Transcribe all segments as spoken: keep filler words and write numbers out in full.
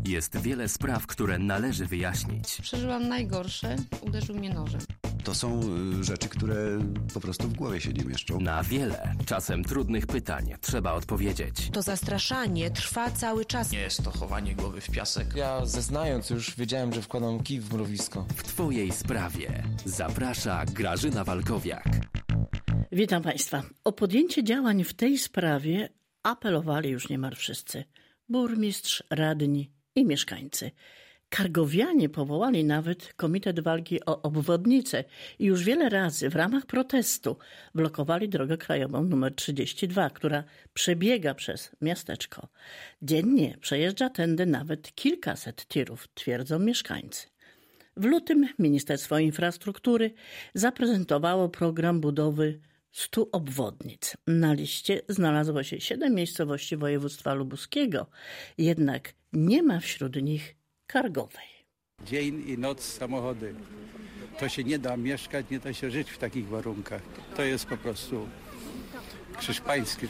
Jest wiele spraw, które należy wyjaśnić. Przeżyłam najgorsze, uderzył mnie nożem. To są rzeczy, które po prostu w głowie się nie mieszczą. Na wiele, czasem trudnych pytań trzeba odpowiedzieć. To zastraszanie trwa cały czas. Nie jest to chowanie głowy w piasek. Ja zeznając już wiedziałem, że wkładam kij w mrowisko. W twojej sprawie zaprasza Grażyna Walkowiak. Witam Państwa. O podjęcie działań w tej sprawie apelowali już niemal wszyscy. Burmistrz, radni i mieszkańcy. Kargowianie powołali nawet Komitet Walki o Obwodnicę i już wiele razy w ramach protestu blokowali drogę krajową nr trzydzieści dwa, która przebiega przez miasteczko. Dziennie przejeżdża tędy nawet kilkaset tirów, twierdzą mieszkańcy. W lutym Ministerstwo Infrastruktury zaprezentowało program budowy stu obwodnic. Na liście znalazło się siedem miejscowości województwa lubuskiego, jednak nie ma wśród nich Kargowej. Dzień i noc samochody. To się nie da mieszkać, nie da się żyć w takich warunkach. To jest po prostu krzyż pański.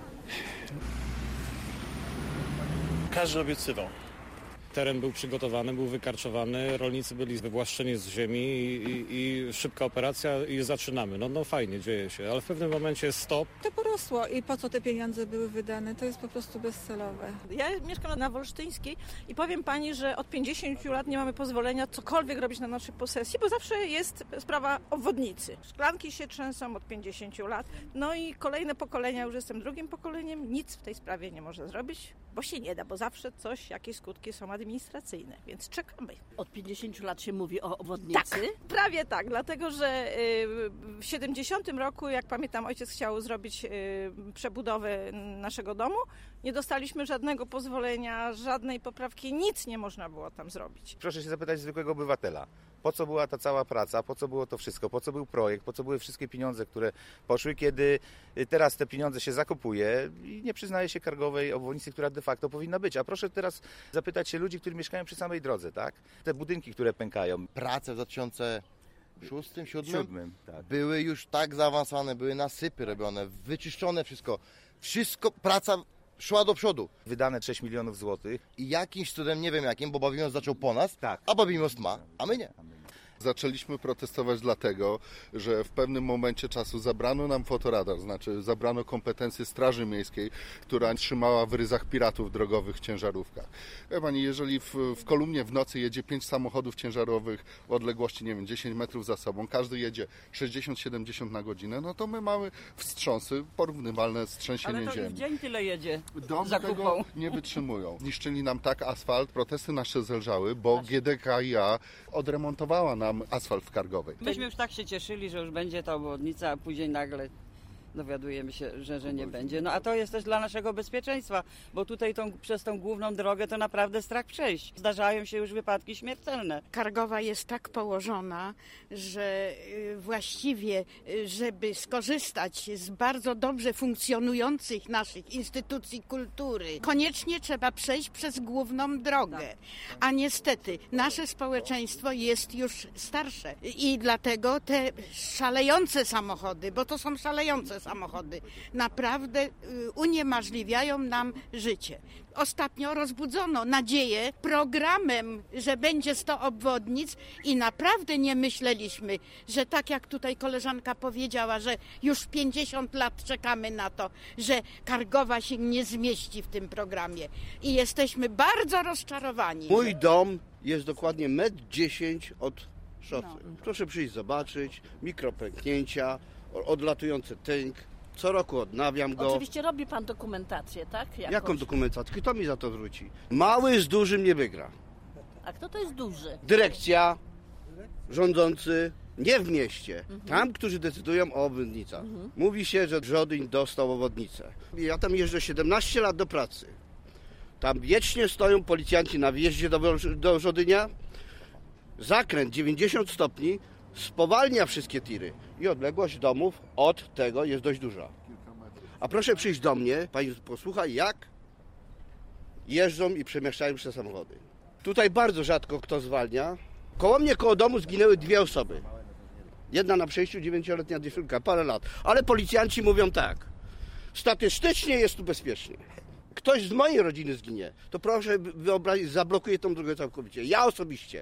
Każdy obiecywał. Teren był przygotowany, był wykarczowany, rolnicy byli wywłaszczeni z ziemi i, i, i szybka operacja i zaczynamy. No, no fajnie, dzieje się, ale w pewnym momencie stop. To porosło i po co te pieniądze były wydane? To jest po prostu bezcelowe. Ja mieszkam na Wolsztyńskiej i powiem pani, że od pięćdziesięciu lat nie mamy pozwolenia cokolwiek robić na naszej posesji, bo zawsze jest sprawa obwodnicy. Szklanki się trzęsą od pięćdziesięciu lat, no i kolejne pokolenia, już jestem drugim pokoleniem, nic w tej sprawie nie może zrobić, bo się nie da, bo zawsze coś, jakieś skutki są administracyjne, więc czekamy. Od pięćdziesięciu lat się mówi o obwodnicy? Tak, prawie tak, dlatego że w siedemdziesiątym roku, jak pamiętam, ojciec chciał zrobić przebudowę naszego domu, nie dostaliśmy żadnego pozwolenia, żadnej poprawki, nic nie można było tam zrobić. Proszę się zapytać zwykłego obywatela, po co była ta cała praca, po co było to wszystko, po co był projekt, po co były wszystkie pieniądze, które poszły, kiedy teraz te pieniądze się zakupuje i nie przyznaje się Kargowej obwodnicy, która de facto powinna być. A proszę teraz zapytać się ludzi, którzy mieszkają przy samej drodze, tak? Te budynki, które pękają. Prace w dwa tysiące szóstym, siódmym, siódmym tak. były już tak zaawansowane, były nasypy robione, wyczyszczone wszystko. Wszystko, praca szła do przodu. Wydane sześć milionów złotych. I jakimś cudem, nie wiem jakim, bo Babimost zaczął po nas, tak. a Babimost ma, a my nie. Zaczęliśmy protestować dlatego, że w pewnym momencie czasu zabrano nam fotoradar, znaczy zabrano kompetencje Straży Miejskiej, która trzymała w ryzach piratów drogowych w ciężarówkach. Wie pani, jeżeli w, w kolumnie w nocy jedzie pięć samochodów ciężarowych w odległości, nie wiem, dziesięć metrów za sobą, każdy jedzie sześćdziesiąt siedemdziesiąt na godzinę, no to my mamy wstrząsy porównywalne z trzęsieniem ziemi. Ale to w dzień tyle jedzie Dom tego nie wytrzymują. Niszczyli nam tak asfalt, protesty nasze zelżały, bo G D K i A odremontowała nam asfalt w Kargowej. Myśmy już tak się cieszyli, że już będzie ta obwodnica, a później nagle dowiadujemy się, że, że nie będzie. No a to jest też dla naszego bezpieczeństwa, bo tutaj tą, przez tą główną drogę to naprawdę strach przejść. Zdarzają się już wypadki śmiertelne. Kargowa jest tak położona, że właściwie, żeby skorzystać z bardzo dobrze funkcjonujących naszych instytucji kultury, koniecznie trzeba przejść przez główną drogę. A niestety nasze społeczeństwo jest już starsze i dlatego te szalejące samochody, bo to są szalejące samochody, naprawdę uniemożliwiają nam życie. Ostatnio rozbudzono nadzieję programem, że będzie sto obwodnic i naprawdę nie myśleliśmy, że tak jak tutaj koleżanka powiedziała, że już pięćdziesiąt lat czekamy na to, że Kargowa się nie zmieści w tym programie i jesteśmy bardzo rozczarowani. Mój dom jest dokładnie metr dziesięć od szosy. No. Proszę przyjść zobaczyć, mikropęknięcia, odlatujący tynk. Co roku odnawiam go. Oczywiście robi pan dokumentację, tak? Jakąś? Jaką dokumentację? Kto mi za to wróci? Mały z dużym nie wygra. A kto to jest duży? Dyrekcja, rządzący, nie w mieście. Mhm. Tam, którzy decydują o obwodnicach. Mhm. Mówi się, że Żodyń dostał obwodnicę. Ja tam jeżdżę siedemnaście lat do pracy. Tam wiecznie stoją policjanci na wjeździe do, do Żodynia. Zakręt dziewięćdziesiąt stopni spowalnia wszystkie tiry i odległość domów od tego jest dość duża. A proszę przyjść do mnie, pani posłucha, jak jeżdżą i przemieszczają się samochody. Tutaj bardzo rzadko kto zwalnia. Koło mnie, koło domu zginęły dwie osoby. Jedna na przejściu, dziewięcioletnia dziewczynka, parę lat. Ale policjanci mówią tak, statystycznie jest tu bezpiecznie. ktoś z mojej rodziny zginie, to proszę wyobrazić, zablokuję tą drogę całkowicie. Ja osobiście.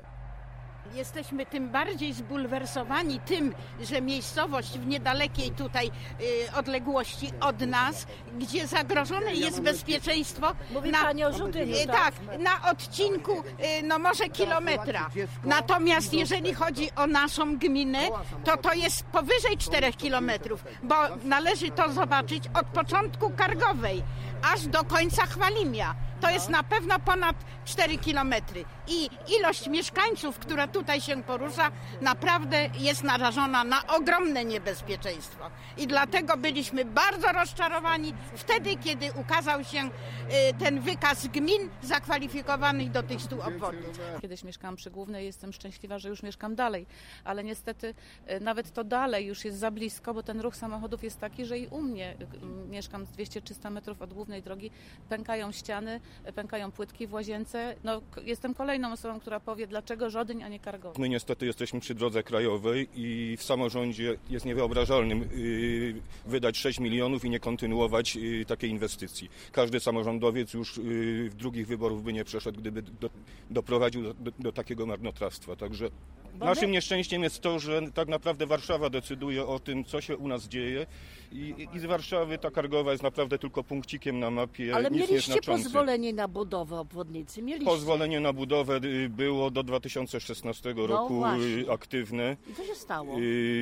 Jesteśmy tym bardziej zbulwersowani tym, że miejscowość w niedalekiej tutaj y, odległości od nas, gdzie zagrożone jest bezpieczeństwo. Mówi na, pani o Żudyniu, y, tak? tak, na odcinku y, no może kilometra. Natomiast jeżeli chodzi o naszą gminę, to to jest powyżej czterech kilometrów, bo należy to zobaczyć od początku Kargowej aż do końca Chwalimia. To jest na pewno ponad cztery kilometry i ilość mieszkańców, która tutaj się porusza, naprawdę jest narażona na ogromne niebezpieczeństwo. I dlatego byliśmy bardzo rozczarowani wtedy, kiedy ukazał się ten wykaz gmin zakwalifikowanych do tych stu obwodnic. Kiedyś mieszkałam przy Głównej, jestem szczęśliwa, że już mieszkam dalej, ale niestety nawet to dalej już jest za blisko, bo ten ruch samochodów jest taki, że i u mnie, mieszkam dwieście trzysta metrów od głównej drogi, pękają ściany, pękają płytki w łazience. No, jestem kolejną osobą, która powie, dlaczego Żodyń, a nie Kargowa. My niestety jesteśmy przy drodze krajowej i w samorządzie jest niewyobrażalnym yy, wydać sześć milionów i nie kontynuować yy, takiej inwestycji. Każdy samorządowiec już yy, w drugich wyborów by nie przeszedł, gdyby do, doprowadził do, do, do takiego marnotrawstwa. Także naszym nieszczęściem jest to, że tak naprawdę Warszawa decyduje o tym, co się u nas dzieje i, i z Warszawy ta Kargowa jest naprawdę tylko punkcikiem na mapie. Ale nic mieliście nieznaczący. pozwolenie na budowę obwodnicy? Mieliście. Pozwolenie na budowę było do dwa tysiące szesnastego No roku właśnie. aktywne. I co się stało?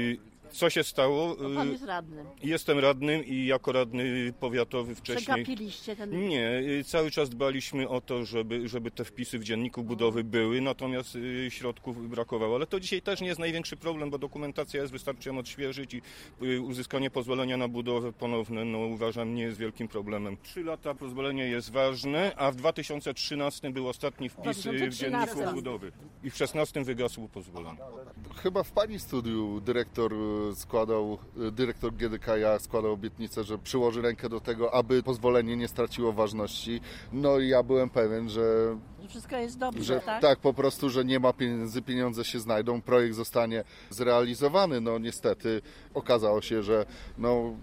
Co się stało? No pan jest radnym. Jestem radnym i jako radny powiatowy wcześniej... Przegapiliście ten... Nie, cały czas dbaliśmy o to, żeby, żeby te wpisy w dzienniku budowy były, natomiast środków brakowało. Ale to dzisiaj też nie jest największy problem, bo dokumentacja jest, wystarczy ją odświeżyć i uzyskanie pozwolenia na budowę ponowne, no uważam, nie jest wielkim problemem. Trzy lata pozwolenie jest ważne, a w dwa tysiące trzynastym był ostatni wpis w dzienniku budowy i w szesnastym wygasło pozwolenie. Chyba w pani studiu dyrektor składał, dyrektor G D K ja składał obietnicę, że przyłoży rękę do tego, aby pozwolenie nie straciło ważności. No i ja byłem pewien, że wszystko jest dobrze, że, tak? Tak, po prostu, że nie ma pieniędzy, pieniądze się znajdą, projekt zostanie zrealizowany. No niestety okazało się, że no,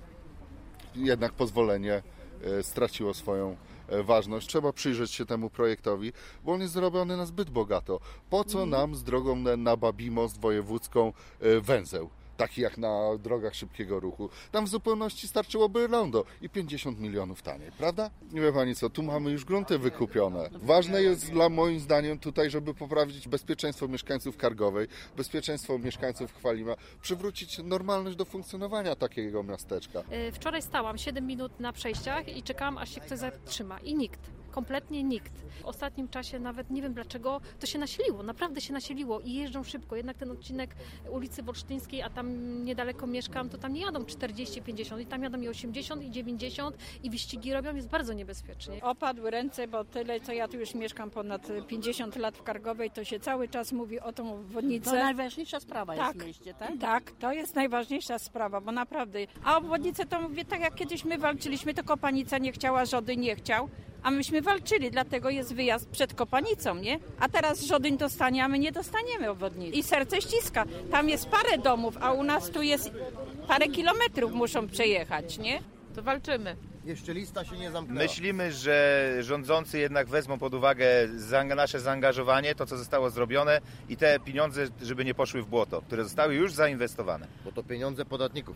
jednak pozwolenie straciło swoją ważność. Trzeba przyjrzeć się temu projektowi, bo on jest zrobiony na zbyt bogato. Po co nam z drogą na Babimost wojewódzką węzeł? Taki jak na drogach szybkiego ruchu. Tam w zupełności starczyłoby rondo i pięćdziesiąt milionów taniej, prawda? Nie wie pani co, tu mamy już grunty wykupione. Ważne jest dla moim zdaniem tutaj, żeby poprawić bezpieczeństwo mieszkańców Kargowej, bezpieczeństwo mieszkańców Chwalima, przywrócić normalność do funkcjonowania takiego miasteczka. Wczoraj stałam siedem minut na przejściach i czekałam, aż się ktoś zatrzyma i nikt. Kompletnie nikt. W ostatnim czasie nawet nie wiem dlaczego to się nasiliło, naprawdę się nasiliło i jeżdżą szybko. Jednak ten odcinek ulicy Wolsztyńskiej, a tam niedaleko mieszkam, to tam nie jadą czterdzieści pięćdziesiąt i tam jadą i osiemdziesiąt i dziewięćdziesiąt i wyścigi robią, jest bardzo niebezpiecznie. Opadły ręce, bo tyle co ja tu już mieszkam ponad pięćdziesiąt lat w Kargowej, to się cały czas mówi o tą obwodnicę. To najważniejsza sprawa tak, jest w mieście, tak? Tak, to jest najważniejsza sprawa, bo naprawdę. A obwodnicę to mówię, tak jak kiedyś my walczyliśmy, to Kopanica nie chciała, Żodyń nie chciał. A myśmy walczyli, dlatego jest wyjazd przed Kopanicą, nie? A teraz Żodyń dostanie, a my nie dostaniemy obwodnicy. I serce ściska. Tam jest parę domów, a u nas tu jest parę kilometrów muszą przejechać, nie? To walczymy. Jeszcze lista się nie zamknęła. Myślimy, że rządzący jednak wezmą pod uwagę nasze zaangażowanie, to co zostało zrobione i te pieniądze, żeby nie poszły w błoto, które zostały już zainwestowane. Bo to pieniądze podatników.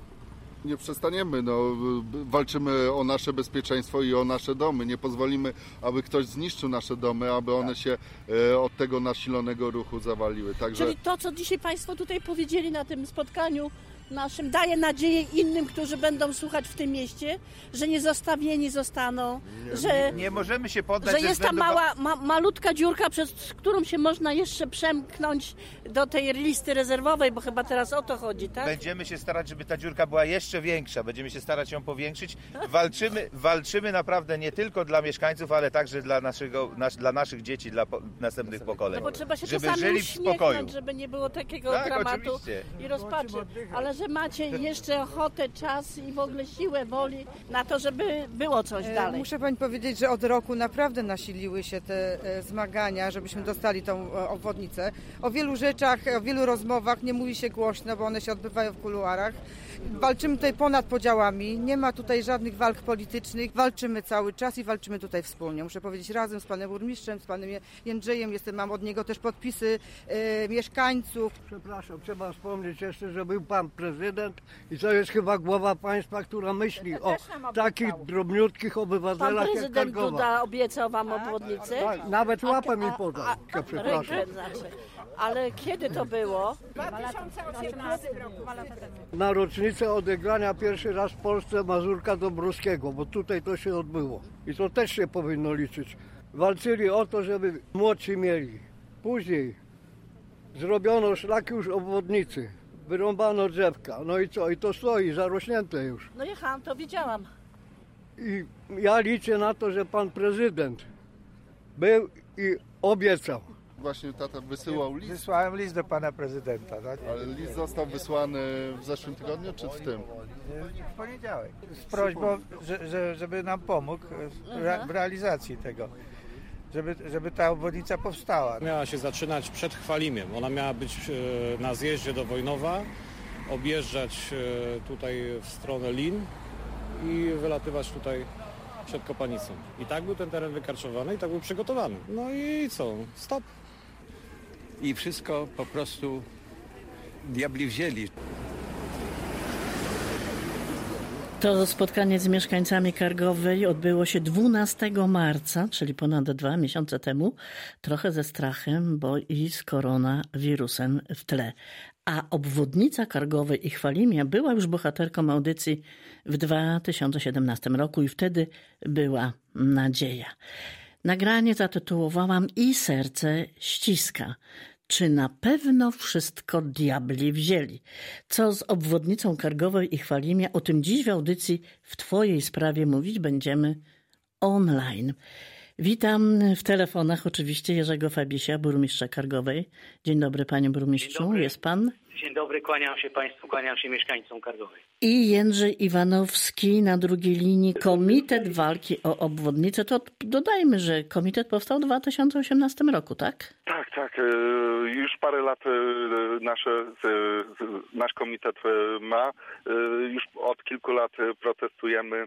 Nie przestaniemy, no, walczymy o nasze bezpieczeństwo i o nasze domy. Nie pozwolimy, aby ktoś zniszczył nasze domy, aby one się e, od tego nasilonego ruchu zawaliły. Także... Czyli to, co dzisiaj Państwo tutaj powiedzieli na tym spotkaniu naszym, daje nadzieję innym, którzy będą słuchać w tym mieście, że nie zostawieni zostaną, nie, że nie, nie możemy się poddać. Że jest ta mała, ma, malutka dziurka, przez którą się można jeszcze przemknąć do tej listy rezerwowej, bo chyba teraz o to chodzi, tak? Będziemy się starać, żeby ta dziurka była jeszcze większa, będziemy się starać ją powiększyć. Walczymy, walczymy naprawdę nie tylko dla mieszkańców, ale także dla, naszego, nas, dla naszych dzieci, dla po, następnych pokoleń. No bo trzeba się żeby czasami żyli w spokoju. żeby nie było takiego tak, dramatu oczywiście. i rozpaczy. Ale że macie jeszcze ochotę, czas i w ogóle siłę woli na to, żeby było coś dalej. Muszę pani powiedzieć, że od roku naprawdę nasiliły się te zmagania, żebyśmy dostali tą obwodnicę. O wielu rzeczach, o wielu rozmowach nie mówi się głośno, bo one się odbywają w kuluarach. Walczymy tutaj ponad podziałami, nie ma tutaj żadnych walk politycznych, walczymy cały czas i walczymy tutaj wspólnie. Muszę powiedzieć, razem z panem burmistrzem, z panem Jędrzejem, jestem, mam od niego też podpisy e, mieszkańców. Przepraszam, trzeba wspomnieć jeszcze, że był pan prezydent i to jest chyba głowa państwa, która myśli o takich drobniutkich obywatelach pan jak prezydent Kargowa. Duda obiecał wam obwodnicę? Tak, nawet łapę mi podał, przepraszam. Znaczy. Ale kiedy to było? w dwa tysiące osiemnastym roku. Na rocznicę odegrania pierwszy raz w Polsce Mazurka Dąbrowskiego, bo tutaj to się odbyło. I to też się powinno liczyć. Walczyli o to, żeby młodsi mieli. Później zrobiono szlaki już obwodnicy, wyrąbano drzewka. No i co? I to stoi, zarośnięte już. No jechałam, to widziałam. I ja liczę na to, że pan prezydent był i obiecał. Właśnie tata wysyłał list. Wysłałem list do pana prezydenta. Tak? Ale list został wysłany w zeszłym tygodniu, czy w tym? W poniedziałek. Z prośbą, że, że, żeby nam pomógł w, re, w realizacji tego. Żeby, żeby ta obwodnica powstała. Miała się zaczynać przed Chwalimiem. Ona miała być na zjeździe do Wojnowa, objeżdżać tutaj w stronę Lin i wylatywać tutaj przed Kopanicą. I tak był ten teren wykarczowany i tak był przygotowany. No i co? Stop. I wszystko po prostu diabli wzięli. To spotkanie z mieszkańcami Kargowej odbyło się dwunastego marca, czyli ponad dwa miesiące temu, trochę ze strachem, bo i z koronawirusem w tle. A obwodnica Kargowej i Chwalimia była już bohaterką audycji w dwa tysiące siedemnastym roku i wtedy była nadzieja. Nagranie zatytułowałam I serce ściska. Czy na pewno wszystko diabli wzięli? Co z obwodnicą Kargowej i Chwalimia? O tym dziś w audycji w Twojej sprawie mówić będziemy online. Witam w telefonach oczywiście Jerzego Fabisia, burmistrza Kargowej. Dzień dobry, panie burmistrzu. Jest pan? Dzień dobry, kłaniam się państwu, kłaniam się mieszkańcom Kargowej. I Jędrzej Iwanowski na drugiej linii, Komitet Walki o Obwodnicę. To dodajmy, że komitet powstał w dwa tysiące osiemnastym roku, tak? Tak, tak. Już parę lat nasze, nasz komitet ma. Już od kilku lat protestujemy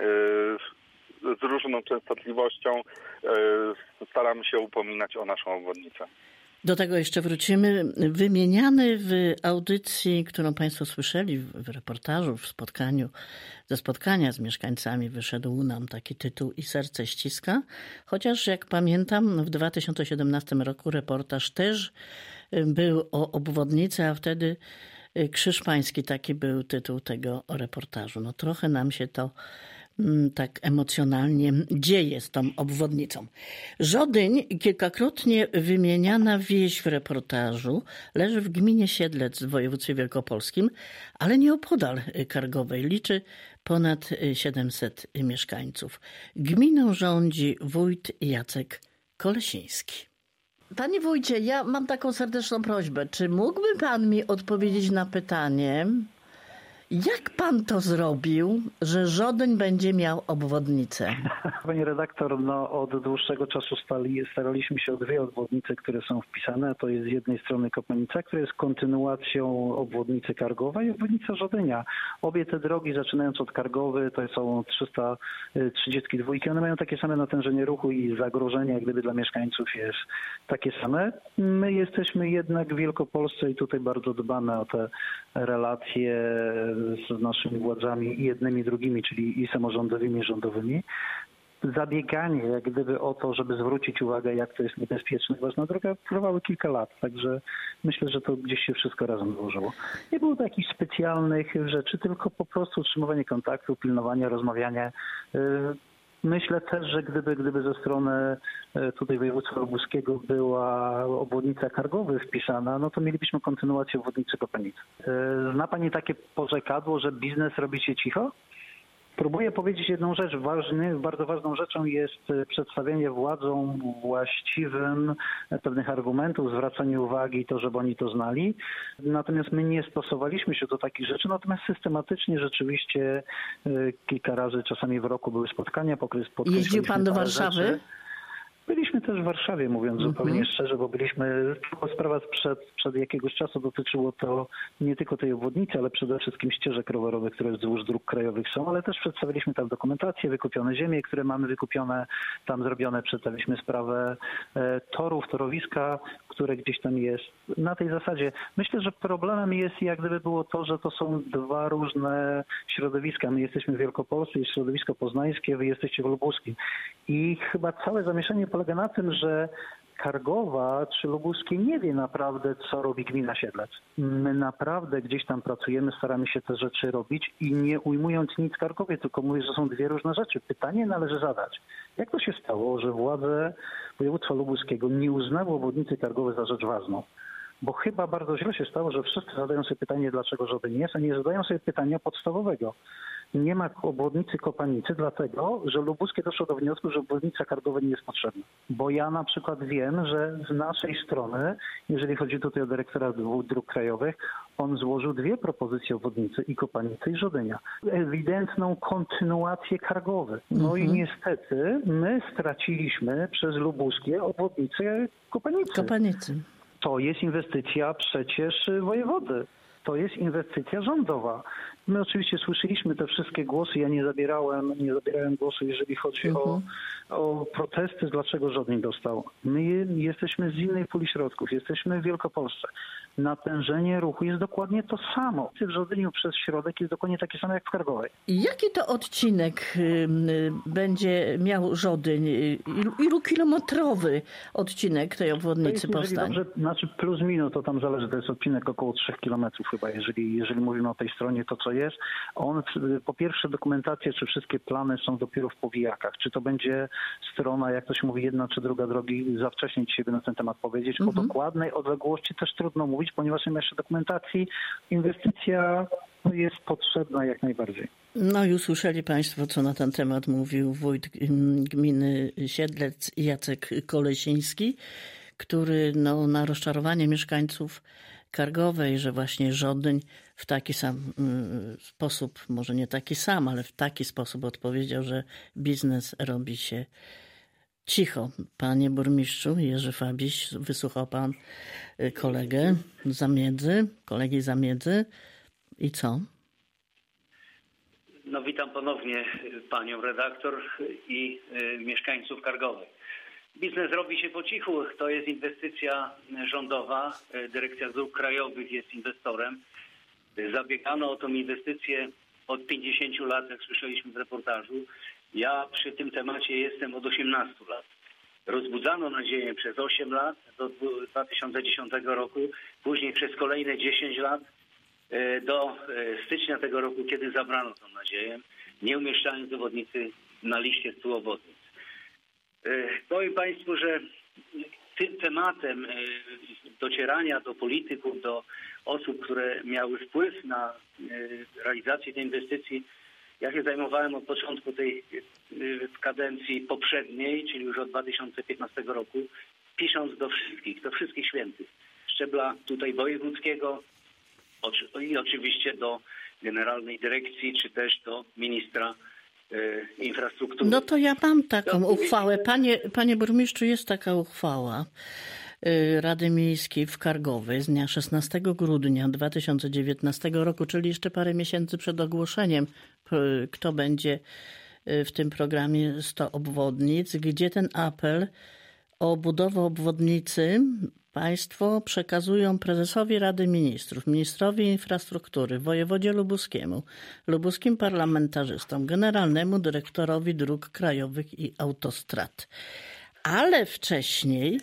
z różną częstotliwością. Staramy się upominać o naszą obwodnicę. Do tego jeszcze wrócimy. Wymieniany w audycji, którą państwo słyszeli, w reportażu, w spotkaniu, ze spotkania z mieszkańcami wyszedł nam taki tytuł I serce ściska. Chociaż jak pamiętam w dwa tysiące siedemnastym roku reportaż też był o obwodnicy, a wtedy Krzyż Pański, taki był tytuł tego reportażu. No trochę nam się to tak emocjonalnie dzieje z tą obwodnicą. Żodyń, kilkakrotnie wymieniana wieś w reportażu, leży w gminie Siedlec w województwie wielkopolskim, ale nie opodal Kargowej. Liczy ponad siedemset mieszkańców. Gminą rządzi wójt Jacek Kolesiński. Panie wójcie, ja mam taką serdeczną prośbę. Czy mógłby pan mi odpowiedzieć na pytanie, jak pan to zrobił, że Żodyń będzie miał obwodnicę? Pani redaktor, no od dłuższego czasu stali, staraliśmy się o dwie obwodnice, które są wpisane. To jest z jednej strony Kopanica, która jest kontynuacją obwodnicy Kargowej i obwodnica Żodynia. Obie te drogi, zaczynając od Kargowy, to są trzysta trzydzieści dwa. One mają takie same natężenie ruchu i zagrożenie, jak gdyby dla mieszkańców jest takie same. My jesteśmy jednak w Wielkopolsce i tutaj bardzo dbamy o te relacje z naszymi władzami i jednymi i drugimi, czyli i samorządowymi, i rządowymi. Zabieganie jak gdyby o to, żeby zwrócić uwagę, jak to jest niebezpieczne, ważna droga, trwały kilka lat, także myślę, że to gdzieś się wszystko razem złożyło. Nie było to jakichś specjalnych rzeczy, tylko po prostu utrzymywanie kontaktu, pilnowanie, rozmawianie. Myślę też, że gdyby, gdyby ze strony tutaj województwa lubuskiego była obwodnica Kargowy wpisana, no to mielibyśmy kontynuację obwodnicy Kopanicy. Zna pani takie porzekadło, że biznes robi się cicho? Spróbuję powiedzieć jedną rzecz. Ważny, bardzo ważną rzeczą jest przedstawienie władzom właściwym pewnych argumentów, zwracanie uwagi, to, żeby oni to znali. Natomiast my nie stosowaliśmy się do takich rzeczy, natomiast systematycznie rzeczywiście kilka razy, czasami w roku były spotkania. Jeździł pan do Warszawy? Rzeczy. Byliśmy też w Warszawie, mówiąc mm-hmm. zupełnie szczerze, bo byliśmy, tylko sprawa sprzed, sprzed jakiegoś czasu dotyczyło to nie tylko tej obwodnicy, ale przede wszystkim ścieżek rowerowych, które wzdłuż dróg krajowych są, ale też przedstawiliśmy tam dokumentację, wykupione ziemie, które mamy wykupione, tam zrobione, przedstawiliśmy sprawę e, torów, torowiska, które gdzieś tam jest. Na tej zasadzie myślę, że problemem jest jak gdyby było to, że to są dwa różne środowiska. My jesteśmy w Wielkopolsce, jest środowisko poznańskie, wy jesteście w lubuskim. I chyba całe zamieszanie polega na tym, że Kargowa czy Lubuskie nie wie naprawdę, co robi gmina Siedlec. My naprawdę gdzieś tam pracujemy, staramy się te rzeczy robić i nie ujmując nic Kargowie, tylko mówię, że są dwie różne rzeczy. Pytanie należy zadać. Jak to się stało, że władze województwa lubuskiego nie uznały obwodnicy Kargowej za rzecz ważną? Bo chyba bardzo źle się stało, że wszyscy zadają sobie pytanie, dlaczego żaden nie jest, a nie zadają sobie pytania podstawowego. Nie ma obwodnicy Kopanicy, dlatego że Lubuskie doszło do wniosku, że obwodnica Kargowa nie jest potrzebna. Bo ja na przykład wiem, że z naszej strony, jeżeli chodzi tutaj o dyrektora dróg krajowych, on złożył dwie propozycje obwodnicy, i Kopanicy, i Żodynia. Ewidentną kontynuację Kargowy. No mhm. i niestety my straciliśmy przez Lubuskie obwodnicę Kopanicy. Kopanicy. To jest inwestycja przecież wojewody. To jest inwestycja rządowa. My oczywiście słyszeliśmy te wszystkie głosy. Ja nie zabierałem, nie zabierałem głosu, jeżeli chodzi mhm. o, o protesty, dlaczego Żodyń dostał. My jesteśmy z innej puli środków. Jesteśmy w Wielkopolsce. Natężenie ruchu jest dokładnie to samo. W Żodyniu przez środek jest dokładnie takie samo jak w Kargowej. Jaki to odcinek y, będzie miał Żodyń? Ilu kilometrowy odcinek tej obwodnicy powstanie? Dobrze, znaczy plus minus, to tam zależy, to jest odcinek około trzech kilometrów chyba, jeżeli, jeżeli mówimy o tej stronie, to co jest. On, po pierwsze dokumentacje, czy wszystkie plany są dopiero w powijakach. Czy to będzie strona, jak to się mówi, jedna czy druga drogi, za wcześnie dzisiaj by na ten temat powiedzieć. Mhm. O dokładnej odległości też trudno mówić, ponieważ nie ma jeszcze dokumentacji. Inwestycja jest potrzebna jak najbardziej. No i usłyszeli Państwo, co na ten temat mówił wójt gminy Siedlec Jacek Kolesiński, który no, na rozczarowanie mieszkańców Kargowej, że właśnie Żodyń w taki sam y, sposób, może nie taki sam, ale w taki sposób odpowiedział, że biznes robi się cicho. Panie burmistrzu Jerzy Fabiś, wysłuchał pan kolegę Zamiedzy, kolegi Zamiedzy i co? No witam ponownie panią redaktor i y, mieszkańców Kargowej. Biznes robi się po cichu. To jest inwestycja rządowa. Dyrekcja Dróg Krajowych jest inwestorem. Zabiegano o tą inwestycję od pięćdziesięciu lat, jak słyszeliśmy w reportażu. Ja przy tym temacie jestem od osiemnastu lat. Rozbudzano nadzieję przez osiem lat do dwa tysiące dziesiątego roku, później przez kolejne dziesięć lat do stycznia tego roku, kiedy zabrano tą nadzieję, nie umieszczając obwodnicy na liście stu obwodnic. Powiem Państwu, że tym tematem docierania do polityków, do osób, które miały wpływ na realizację tej inwestycji, ja się zajmowałem od początku tej kadencji poprzedniej, czyli już od dwa tysiące piętnastego roku, pisząc do wszystkich, do wszystkich świętych, szczebla tutaj wojewódzkiego i oczywiście do Generalnej Dyrekcji, czy też do ministra infrastruktury. No to ja mam taką uchwałę. Panie, panie burmistrzu, jest taka uchwała Rady Miejskiej w Kargowej z dnia szesnastego grudnia dwa tysiące dziewiętnastego roku, czyli jeszcze parę miesięcy przed ogłoszeniem, kto będzie w tym programie sto obwodnic, gdzie ten apel o budowę obwodnicy państwo przekazują prezesowi Rady Ministrów, ministrowi infrastruktury, wojewodzie lubuskiemu, lubuskim parlamentarzystom, generalnemu dyrektorowi dróg krajowych i autostrad. Ale wcześniej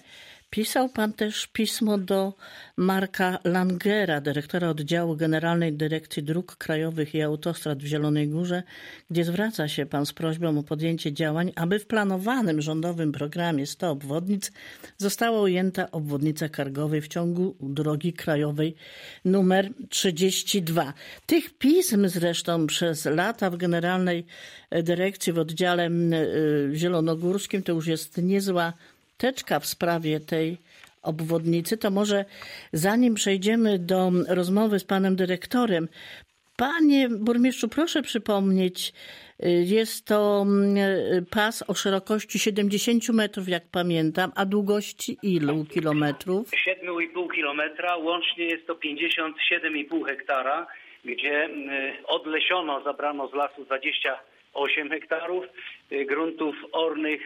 Pisał pan też pismo do Marka Langera, dyrektora oddziału Generalnej Dyrekcji Dróg Krajowych i Autostrad w Zielonej Górze, gdzie zwraca się pan z prośbą o podjęcie działań, aby w planowanym rządowym programie sto obwodnic została ujęta obwodnica Kargowej w ciągu drogi krajowej numer trzydzieści dwa. Tych pism zresztą przez lata w Generalnej Dyrekcji w oddziale zielonogórskim to już jest niezła teczka w sprawie tej obwodnicy. To może zanim przejdziemy do rozmowy z panem dyrektorem, panie burmistrzu, proszę przypomnieć, jest to pas o szerokości siedemdziesiąt metrów, jak pamiętam, a długości ilu kilometrów? siedem i pół kilometra, łącznie jest to pięćdziesiąt siedem i pół hektara, gdzie odlesiono, zabrano z lasu dwadzieścia osiem hektarów, gruntów ornych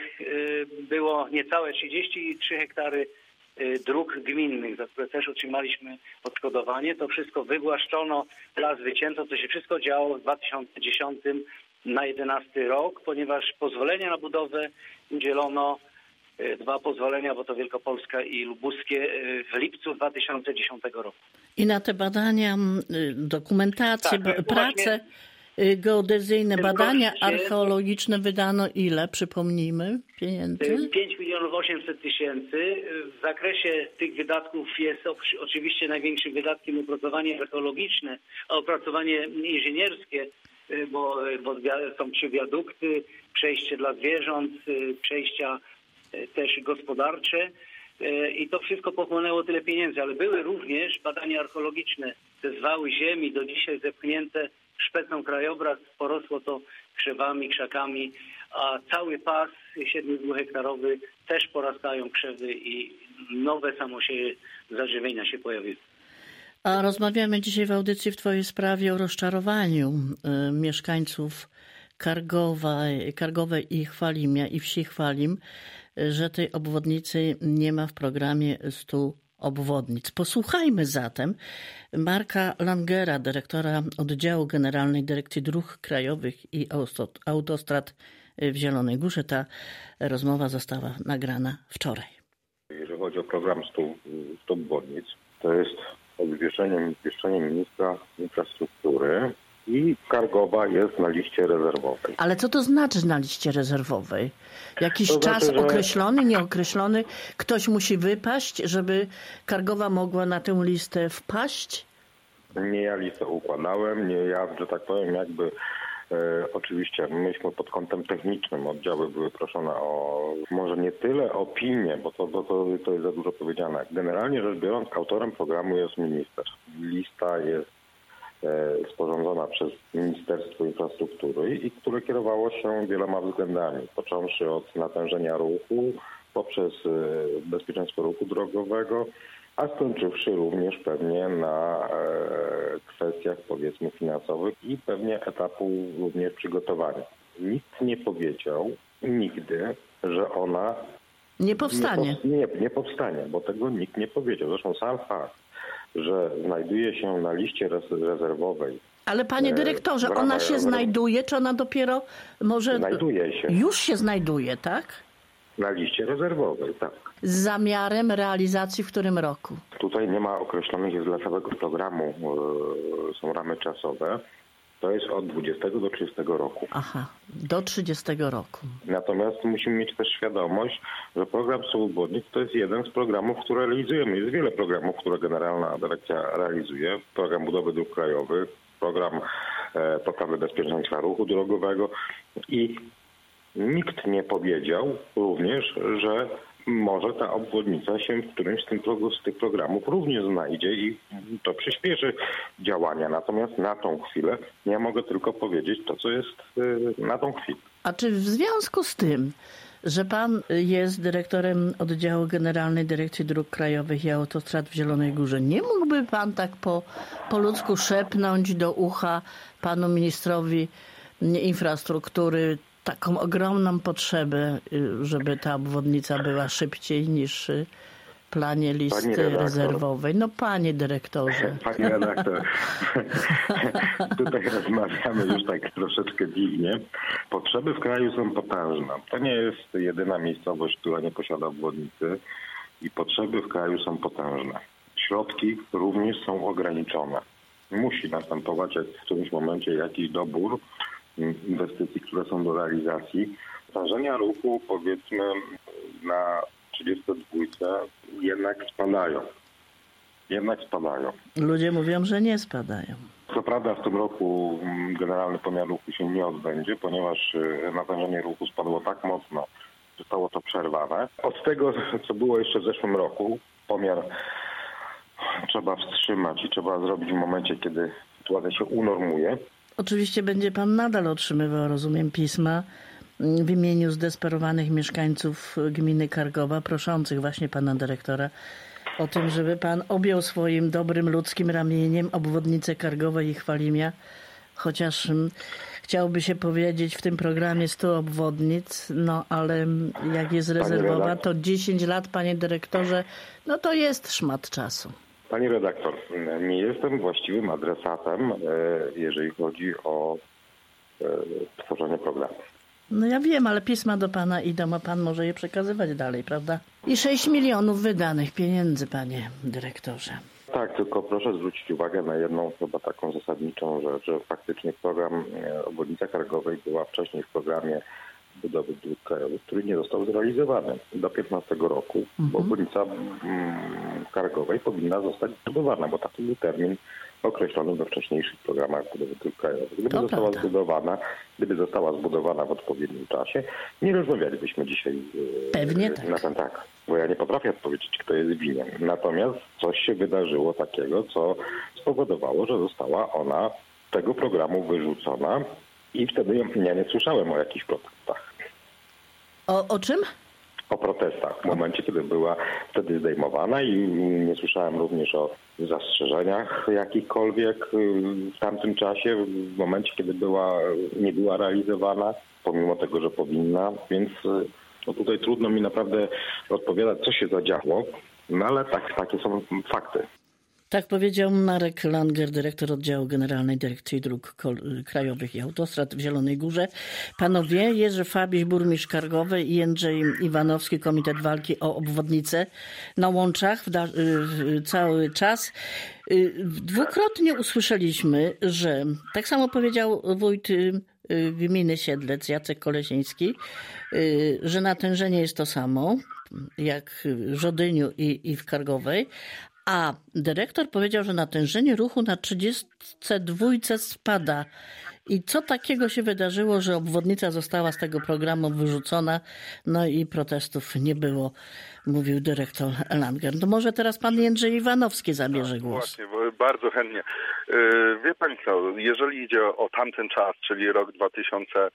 było niecałe trzydzieści trzy hektary dróg gminnych, za które też otrzymaliśmy odszkodowanie. To wszystko wywłaszczono, las wycięto, to się wszystko działo w dwa tysiące dziesiątym na jedenasty rok, ponieważ pozwolenia na budowę udzielono, dwa pozwolenia, bo to Wielkopolska i Lubuskie, w lipcu dwa tysiące dziesiątego roku. I na te badania, dokumentację, tak, pracę właśnie geodezyjne, badania archeologiczne wydano ile, przypomnijmy, pieniędzy? pięć milionów osiemset tysięcy. W zakresie tych wydatków jest oczywiście największym wydatkiem opracowanie archeologiczne, a opracowanie inżynierskie, bo, bo są trzy wiadukty, przejście dla zwierząt, przejścia też gospodarcze i to wszystko pochłonęło tyle pieniędzy, ale były również badania archeologiczne, te zwały ziemi, do dzisiaj zepchnięte szpecą krajobraz, porosło to krzewami, krzakami, a cały pas siedmiu-dwuhektarowy też porastają krzewy i nowe samosieje zażywienia się pojawiły. A rozmawiamy dzisiaj w audycji w twojej sprawie o rozczarowaniu y, mieszkańców Kargowa, Kargowej i Chwalimia i wsi Chwalim, y, że tej obwodnicy nie ma w programie stu obwodnic. Posłuchajmy zatem Marka Langera, dyrektora oddziału Generalnej Dyrekcji Dróg Krajowych i Autostrad w Zielonej Górze. Ta rozmowa została nagrana wczoraj. Jeżeli chodzi o program stu obwodnic, to jest obwieszczenie, obwieszczenie ministra infrastruktury i Kargowa jest na liście rezerwowej. Ale co to znaczy na liście rezerwowej? Jakiś to czas znaczy, że... określony, nieokreślony? Ktoś musi wypaść, żeby Kargowa mogła na tę listę wpaść? Nie ja listę układałem, nie ja, że tak powiem, jakby e, oczywiście myśmy pod kątem technicznym, oddziały były proszone o może nie tyle opinię, bo to, to, to, to jest za dużo powiedziane. Generalnie rzecz biorąc, autorem programu jest minister. Lista jest sporządzona przez Ministerstwo Infrastruktury i które kierowało się wieloma względami, począwszy od natężenia ruchu, poprzez bezpieczeństwo ruchu drogowego, a skończywszy również pewnie na kwestiach, powiedzmy, finansowych i pewnie etapu również przygotowania. Nikt nie powiedział nigdy, że ona nie powstanie. Nie, nie, nie powstanie, bo tego nikt nie powiedział. Zresztą sam fakt, że znajduje się na liście rezerwowej. Ale panie dyrektorze, ona się znajduje, czy ona dopiero może... Znajduje się. Już się znajduje, tak? Na liście rezerwowej, tak. Z zamiarem realizacji w którym roku? Tutaj nie ma określonych dla całego programu, są ramy czasowe. To jest od dwudziestego do trzydziestego roku. Aha, do trzydziestego roku. Natomiast musimy mieć też świadomość, że program stu obwodnic to jest jeden z programów, które realizujemy. Jest wiele programów, które Generalna Dyrekcja realizuje. Program budowy dróg krajowych, program e, poprawy bezpieczeństwa ruchu drogowego i nikt nie powiedział również, że może ta obwodnica się w którymś z tych, z tych programów również znajdzie i to przyspieszy działania. Natomiast na tą chwilę ja mogę tylko powiedzieć to, co jest na tą chwilę. A czy w związku z tym, że pan jest dyrektorem oddziału Generalnej Dyrekcji Dróg Krajowych i Autostrad w Zielonej Górze, nie mógłby pan tak po, po ludzku szepnąć do ucha panu ministrowi infrastruktury taką ogromną potrzebę, żeby ta obwodnica była szybciej niż w planie listy rezerwowej? No panie dyrektorze. Panie redaktor, tutaj rozmawiamy już tak troszeczkę dziwnie. Potrzeby w kraju są potężne. To nie jest jedyna miejscowość, która nie posiada obwodnicy. i potrzeby w kraju są potężne. Środki również są ograniczone. Musi następować w którymś momencie jakiś dobór inwestycji, które są do realizacji. Zdarzenia ruchu, powiedzmy, na trzydziestej dwójce jednak spadają. Jednak spadają. Ludzie mówią, że nie spadają. Co prawda w tym roku generalny pomiar ruchu się nie odbędzie, ponieważ natężenie ruchu spadło tak mocno, że zostało to przerwane. Od tego, co było jeszcze w zeszłym roku, pomiar trzeba wstrzymać i trzeba zrobić w momencie, kiedy sytuacja się unormuje. Oczywiście będzie pan nadal otrzymywał, rozumiem, pisma w imieniu zdesperowanych mieszkańców gminy Kargowa, proszących właśnie pana dyrektora o tym, żeby pan objął swoim dobrym ludzkim ramieniem obwodnicę Kargowej i Chwalimia, chociaż chciałoby się powiedzieć w tym programie stu obwodnic, no ale jak jest rezerwowa, to dziesięć lat, panie dyrektorze, no to jest szmat czasu. Pani redaktor, nie jestem właściwym adresatem, jeżeli chodzi o tworzenie programu. No ja wiem, ale pisma do pana idą, a pan może je przekazywać dalej, prawda? I sześć milionów wydanych pieniędzy, panie dyrektorze. Tak, tylko proszę zwrócić uwagę na jedną chyba taką zasadniczą rzecz, że faktycznie program obwodnica Kargowej była wcześniej w programie budowy dróg krajowych, który nie został zrealizowany do piętnastego roku, mhm. bo obwodnica mm, Kargowej powinna zostać zbudowana, bo taki był termin określony we wcześniejszych programach budowy dróg krajowych. Gdyby to została prawda. zbudowana, gdyby została zbudowana w odpowiednim czasie, nie rozmawialibyśmy dzisiaj Pewnie e, tak. na ten tak, bo ja nie potrafię odpowiedzieć, kto jest winien. Natomiast coś się wydarzyło takiego, co spowodowało, że została ona z tego programu wyrzucona i wtedy ja nie słyszałem o jakichś protestach. O, o czym? O protestach. W momencie, kiedy była wtedy zdejmowana i nie słyszałem również o zastrzeżeniach jakichkolwiek w tamtym czasie, w momencie, kiedy była, nie była realizowana, pomimo tego, że powinna, więc no tutaj trudno mi naprawdę odpowiadać, co się zadziało, no ale tak, takie są fakty. Tak powiedział Marek Langer, dyrektor oddziału Generalnej Dyrekcji Dróg Krajowych i Autostrad w Zielonej Górze. Panowie, Jerzy Fabiś, burmistrz Kargowej i Jędrzej Iwanowski, Komitet Walki o Obwodnicę na Łączach w da- cały czas. Dwukrotnie usłyszeliśmy, że tak samo powiedział wójt gminy Siedlec, Jacek Kolesiński, że natężenie jest to samo jak w Żodyniu i, i w Kargowej, a dyrektor powiedział, że natężenie ruchu na trzydziestce dwójce spada. I co takiego się wydarzyło, że obwodnica została z tego programu wyrzucona, no i protestów nie było, mówił dyrektor Langer. To może teraz pan Jędrzej Iwanowski zabierze głos. Właśnie, bardzo chętnie. Wie pani co, jeżeli idzie o tamten czas, czyli rok dwa tysiące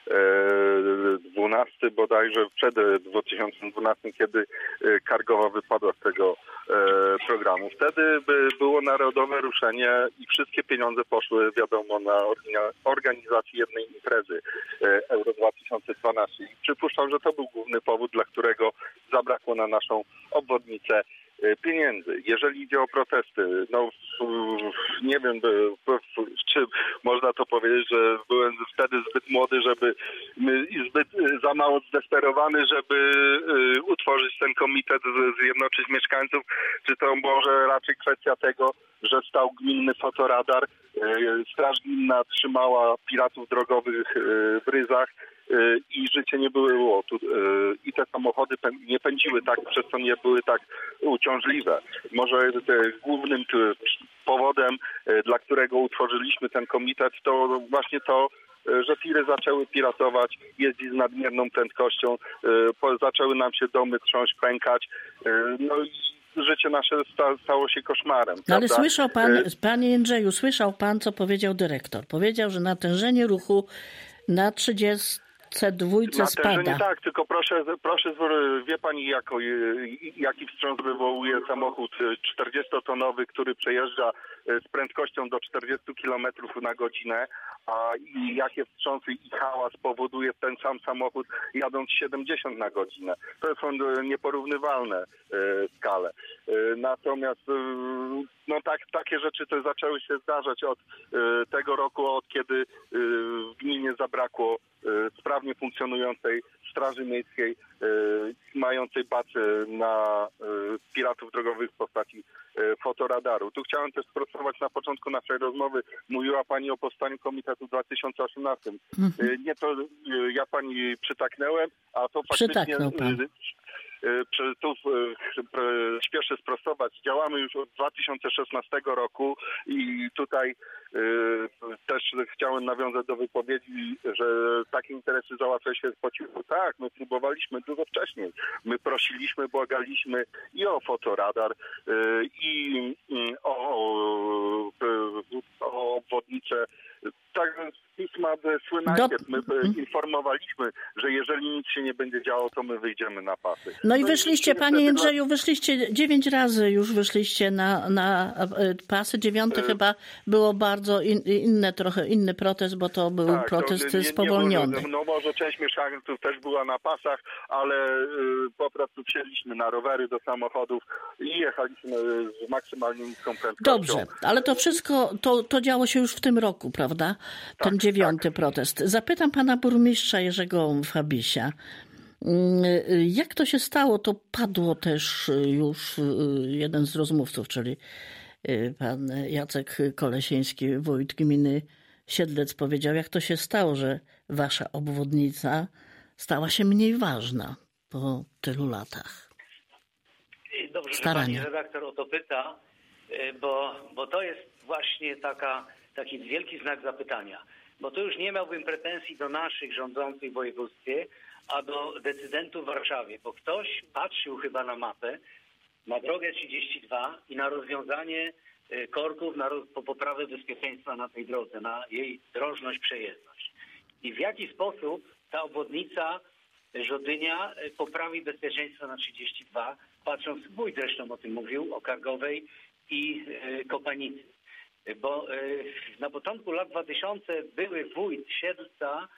dwunasty bodajże, przed dwa tysiące dwunastym, kiedy Kargowa wypadła z tego programu. Wtedy by było narodowe ruszenie i wszystkie pieniądze poszły, wiadomo, na organizację jednej imprezy Euro dwa tysiące dwanaście. I przypuszczam, że to był główny powód, dla którego zabrakło na naszą obwodnicę pieniędzy. Jeżeli idzie o protesty, no nie wiem, czy można to powiedzieć, że byłem wtedy zbyt młody, żeby i zbyt za mało zdesperowany, żeby utworzyć ten komitet, zjednoczyć mieszkańców, czy to może raczej kwestia tego, że stał gminny fotoradar, Straż Gminna trzymała piratów drogowych w ryzach i życie nie było tu, i te samochody nie pędziły tak, przez co nie były tak uciążliwe. Może głównym powodem, dla którego utworzyliśmy ten komitet, to właśnie to, że tiry zaczęły piratować, jeździć z nadmierną prędkością, zaczęły nam się domy trząść, pękać, no i życie nasze stało się koszmarem. No ale prawda? słyszał pan, panie Jędrzeju, słyszał pan, co powiedział dyrektor. Powiedział, że natężenie ruchu na trzydziestce dwójce spada. Tak, tylko proszę, proszę, wie pani, jako, jaki wstrząs wywołuje samochód czterdziestotonowy, który przejeżdża z prędkością do czterdziestu kilometrów na godzinę, a i jakie wstrząsy i hałas powoduje ten sam samochód jadąc siedemdziesiąt na godzinę. To są nieporównywalne skale. Natomiast no tak, takie rzeczy to zaczęły się zdarzać od tego roku, od kiedy w gminie zabrakło sprawnie funkcjonującej Straży Miejskiej mającej baczę na piratów drogowych w postaci fotoradaru. Tu chciałem też sprostować na początku naszej rozmowy. Mówiła Pani o powstaniu Komitetu w dwa tysiące osiemnastym. Mhm. Nie to ja Pani przytaknęłem, a to faktycznie... Przytaknął pan. Tu śpieszę sprostować. Działamy już od dwa tysiące szesnastego roku i tutaj też chciałem nawiązać do wypowiedzi, że takie interesy załatwia się po cichu. Tak, my próbowaliśmy dużo wcześniej. My prosiliśmy, błagaliśmy i o fotoradar, i o, o obwodnicę. Tak, pisma sły najpierw. My informowaliśmy, że jeżeli nic się nie będzie działo, to my wyjdziemy na pasy. No i wyszliście, panie Jędrzeju, wyszliście dziewięć razy już wyszliście na, na pasy. Dziewiąty chyba było bardzo in, inne, trochę inny protest, bo to był tak, protest to nie, nie spowolniony. Może, no może część mieszkańców też była na pasach, ale y, po prostu wsiedliśmy na rowery do samochodów i jechaliśmy z maksymalnie niską prędkością. Dobrze, ale to wszystko, to, to działo się już w tym roku, prawda? Ten tak, dziewiąty tak. protest. Zapytam pana burmistrza Jerzego Fabisia. Jak to się stało? To padło też już jeden z rozmówców, czyli pan Jacek Kolesiński, wójt gminy Siedlec, powiedział, jak to się stało, że wasza obwodnica stała się mniej ważna po tylu latach. Dobrze, starania. Że pani redaktor o to pyta, bo, bo to jest właśnie taka, taki wielki znak zapytania. Bo tu już nie miałbym pretensji do naszych rządzących w województwie, a do decydentów w Warszawie, bo ktoś patrzył chyba na mapę, na drogę trzydzieści dwa i na rozwiązanie korków, na roz, po poprawę bezpieczeństwa na tej drodze, na jej drożność, przejezdność. I w jaki sposób ta obwodnica Żodynia poprawi bezpieczeństwo na trzydzieści dwa, patrząc, wójt zresztą o tym mówił, o Kargowej i Kopanicy. Bo na początku lat dwutysięcznych były wójt Siedlca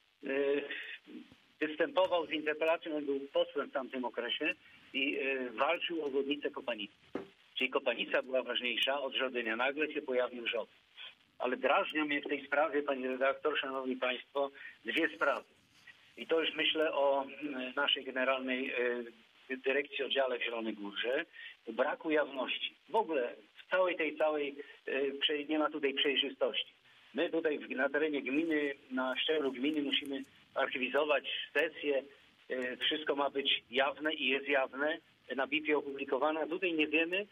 występował z interpelacją, on był posłem w tamtym okresie i walczył o obwodnicę Kopanicy. Czyli Kopanica była ważniejsza od Żodynia. Nagle się pojawił Żodyn. Ale drażnią mnie w tej sprawie, pani redaktor, szanowni państwo, dwie sprawy. I to już myślę o naszej generalnej dyrekcji oddziale w Zielonej Górze. Braku jawności. W ogóle w całej tej całej nie ma tutaj przejrzystości. My tutaj na terenie gminy, na szczeblu gminy musimy archiwizować sesje. Wszystko ma być jawne i jest jawne. Na B I P-ie opublikowane. A tutaj nie wiemy,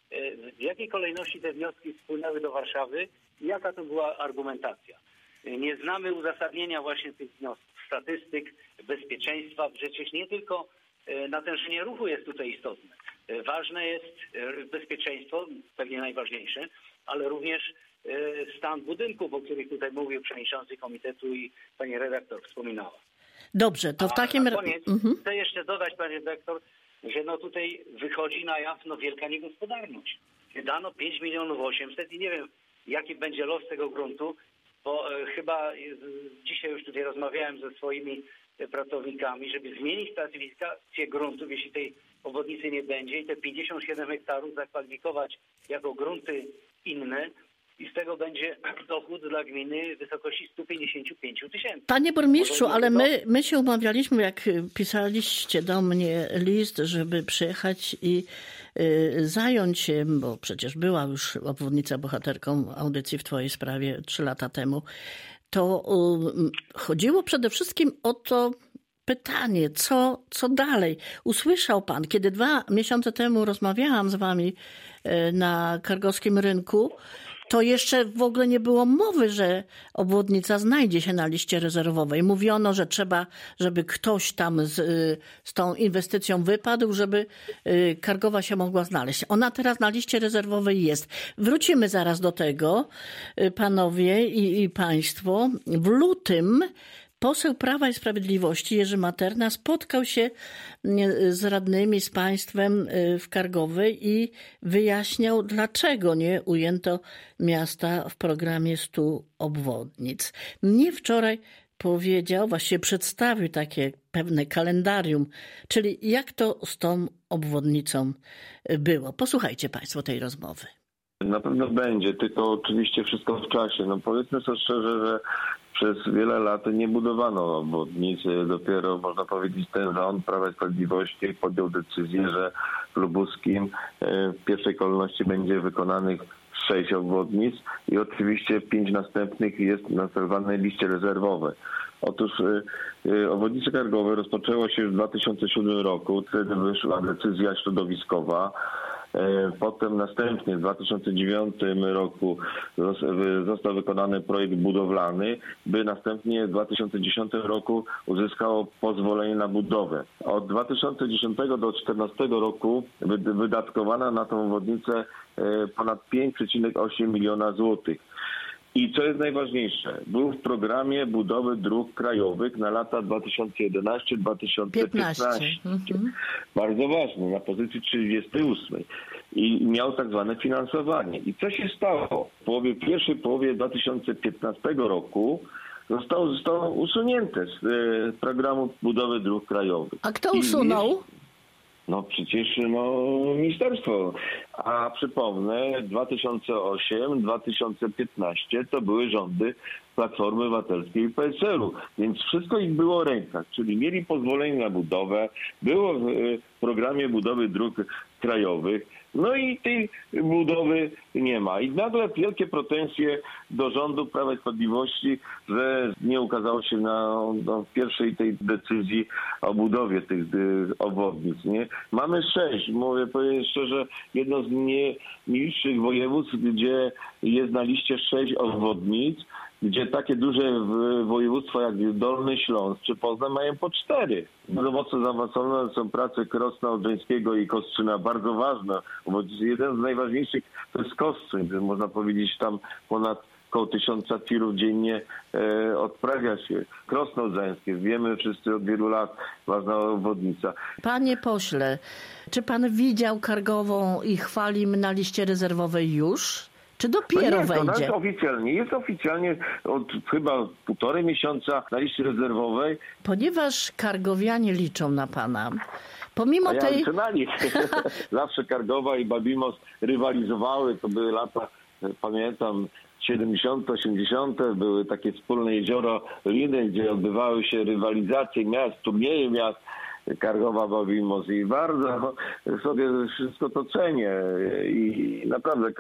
w jakiej kolejności te wnioski spłynęły do Warszawy i jaka to była argumentacja. Nie znamy uzasadnienia właśnie tych wniosków, statystyk, bezpieczeństwa. Przecież nie tylko natężenie ruchu jest tutaj istotne. Ważne jest bezpieczeństwo, pewnie najważniejsze, ale również stan budynków, o których tutaj mówił przewodniczący komitetu i pani redaktor wspominała. Dobrze, to w takim razie... koniec mhm. chcę jeszcze dodać, pani redaktor, że no tutaj wychodzi na jaw no wielka niegospodarność. Dano pięć milionów osiemset i nie wiem, jaki będzie los tego gruntu, bo e, chyba e, dzisiaj już tutaj rozmawiałem ze swoimi e, pracownikami, żeby zmienić klasyfikację gruntów, jeśli tej obwodnicy nie będzie i te pięćdziesiąt siedem hektarów zakwalifikować jako grunty inne i z tego będzie dochód dla gminy w wysokości sto pięćdziesiąt pięć tysięcy. Panie burmistrzu, ale my, my się umawialiśmy, jak pisaliście do mnie list, żeby przyjechać i y, zająć się, bo przecież była już obwodnica bohaterką audycji w twojej sprawie trzy lata temu, to y, chodziło przede wszystkim o to pytanie, co, co dalej. Usłyszał pan, kiedy dwa miesiące temu rozmawiałam z wami y, na Kargowskim Rynku, to jeszcze w ogóle nie było mowy, że obwodnica znajdzie się na liście rezerwowej. Mówiono, że trzeba, żeby ktoś tam z, z tą inwestycją wypadł, żeby Kargowa się mogła znaleźć. Ona teraz na liście rezerwowej jest. Wrócimy zaraz do tego, panowie i, i państwo. W lutym poseł Prawa i Sprawiedliwości Jerzy Materna spotkał się z radnymi, z państwem w Kargowej i wyjaśniał, dlaczego nie ujęto miasta w programie stu obwodnic. Mnie wczoraj powiedział, właściwie przedstawił takie pewne kalendarium, czyli jak to z tą obwodnicą było. Posłuchajcie państwo tej rozmowy. Na pewno będzie, tylko oczywiście wszystko w czasie. No powiedzmy sobie szczerze, że przez wiele lat nie budowano obwodnic. Dopiero, można powiedzieć, ten rząd Prawa i Sprawiedliwości podjął decyzję, że w Lubuskim w pierwszej kolejności będzie wykonanych sześć obwodnic i oczywiście pięć następnych jest na tak zwanej liście rezerwowej. Otóż y, obwodnice Kargowe rozpoczęło się w dwa tysiące siódmym roku, wtedy wyszła decyzja środowiskowa. Potem następnie w dwa tysiące dziewiątym roku został wykonany projekt budowlany, by następnie w dwa tysiące dziesiątym roku uzyskało pozwolenie na budowę. Od dwa tysiące dziesiątego do dwa tysiące czternastego roku wydatkowano na tą obwodnicę ponad pięć przecinek osiem miliona złotych. I co jest najważniejsze, był w programie budowy dróg krajowych na lata dwa tysiące jedenasty do dwa tysiące piętnastego. Mhm. Bardzo ważny, na pozycji trzydziestej ósmej. I miał tak zwane finansowanie. I co się stało? W połowie, pierwszej połowie dwa tysiące piętnastego roku zostało, zostało usunięte z e, programu budowy dróg krajowych. A kto usunął? I, No przecież no, ministerstwo. A przypomnę, dwa tysiące ósmy do dwa tysiące piętnastego to były rządy Platformy Obywatelskiej i P S L u. Więc wszystko ich było w rękach. Czyli mieli pozwolenie na budowę, było w programie budowy dróg krajowych. No i tej budowy nie ma. I nagle wielkie pretensje do rządu Prawa i Sprawiedliwości, że nie ukazało się na, na pierwszej tej decyzji o budowie tych obwodnic. Nie? Mamy sześć, mówię powiem szczerze, jedno z nielicznych województw, gdzie jest na liście sześć obwodnic, gdzie takie duże województwa jak Dolny Śląsk czy Poznań mają po cztery. Bardzo mocno zaawansowane są prace Krosna Odrzańskiego i Kostrzyna, bardzo ważne, bo jeden z najważniejszych to jest Kostrzyn, można powiedzieć tam ponad około tysiąca tirów dziennie e, odprawia się. Krosno Odrzańskie, wiemy wszyscy od wielu lat, ważna obwodnica. Panie pośle, czy pan widział Kargową i Chwalim na liście rezerwowej już? Czy dopiero no nie, wejdzie? To jest oficjalnie. Jest oficjalnie od chyba półtorej miesiąca na liście rezerwowej. Ponieważ kargowianie liczą na pana, pomimo A ja tej... na nich. Zawsze Kargowa i Babimos rywalizowały. To były lata, pamiętam, siedemdziesiąte, osiemdziesiąte. Były takie wspólne jezioro Liny, gdzie odbywały się rywalizacje miast, turnieje miast. Kargowa, Babimos i bardzo sobie wszystko to cenię i naprawdę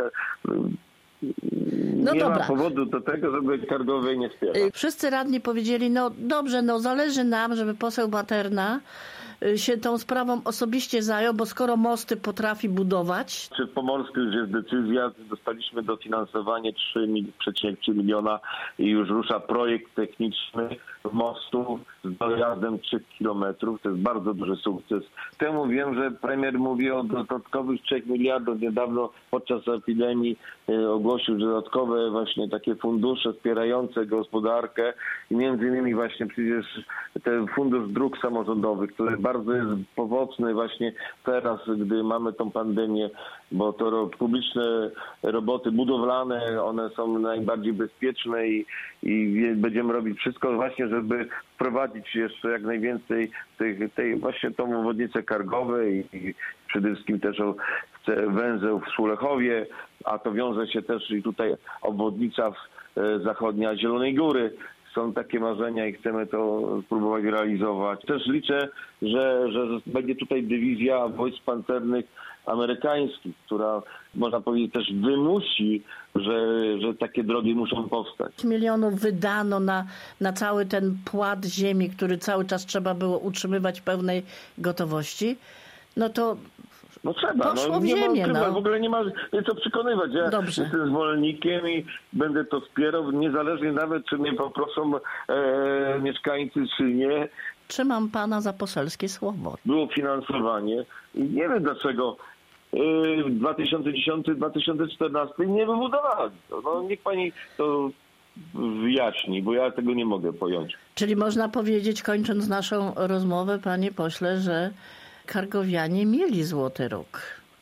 no nie dobra. ma powodu do tego, żeby Kargowej nie wspierać. Wszyscy radni powiedzieli, no dobrze, no zależy nam, żeby poseł Materna się tą sprawą osobiście zajął, bo skoro mosty potrafi budować... Czy w Pomorsku już jest decyzja, dostaliśmy dofinansowanie trzy przecinek trzy miliona i już rusza projekt techniczny mostu z dojazdem trzech kilometrów. To jest bardzo duży sukces. Temu wiem, że premier mówi o dodatkowych trzech miliardów. Niedawno podczas epidemii ogłosił dodatkowe właśnie takie fundusze wspierające gospodarkę i między innymi właśnie przecież ten fundusz dróg samorządowych, który bardzo jest pomocny właśnie teraz, gdy mamy tą pandemię, bo to publiczne roboty budowlane, one są najbardziej bezpieczne i, i będziemy robić wszystko właśnie, żeby wprowadzić jeszcze jak najwięcej tych, tej właśnie tą obwodnicę Kargowe i, i przede wszystkim też o węzeł w Sulechowie, a to wiąże się też i tutaj obwodnica zachodnia Zielonej Góry. Są takie marzenia i chcemy to spróbować realizować. Też liczę, że, że będzie tutaj dywizja wojsk pancernych amerykańskich, która można powiedzieć też wymusi, że, że takie drogi muszą powstać. Milionów wydano na, na cały ten płat ziemi, który cały czas trzeba było utrzymywać w pełnej gotowości. No to No trzeba, poszło no, w nie ziemię. ma, No. W ogóle nie ma co przekonywać. Ja Dobrze. jestem zwolennikiem i będę to wspierał, niezależnie nawet czy mnie poproszą e, mieszkańcy, czy nie. Trzymam pana za poselskie słowo. Było finansowanie i nie wiem dlaczego e, w dwa tysiące dziesiątym do dwa tysiące czternastego nie wybudowali. No niech pani to wyjaśni, bo ja tego nie mogę pojąć. Czyli można powiedzieć, kończąc naszą rozmowę, panie pośle, że kargowianie mieli złoty róg.